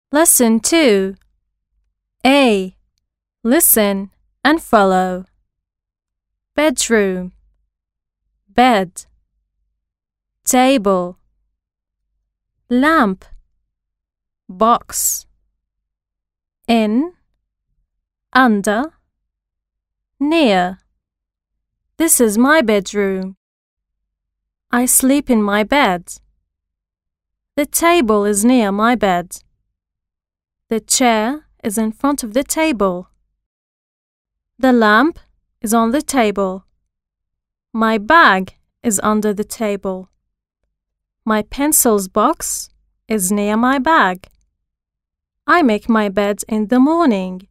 Lesson 2. A. Listen and follow. Bedroom, bed, table, lamp, box, in, under, near. This is my bedroom. I sleep in my bed. The table is near my bed. The chair is in front of the table. The lamp is on the table. My bag is under the table. My pencils box is near my bag. I make my bed in the morning.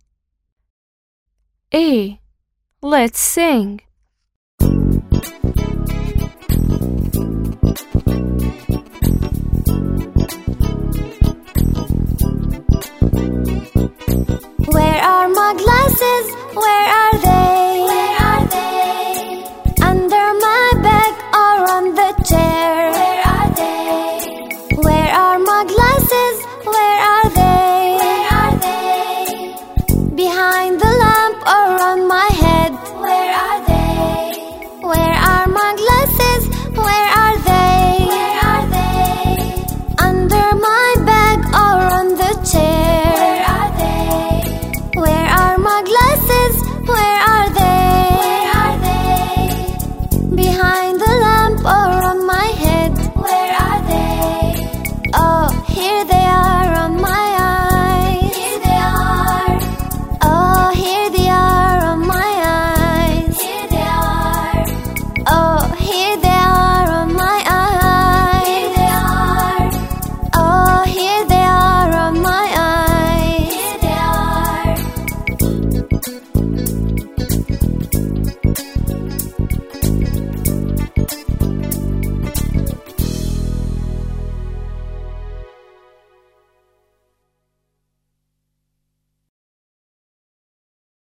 A. Let's sing. Where are my glasses? Where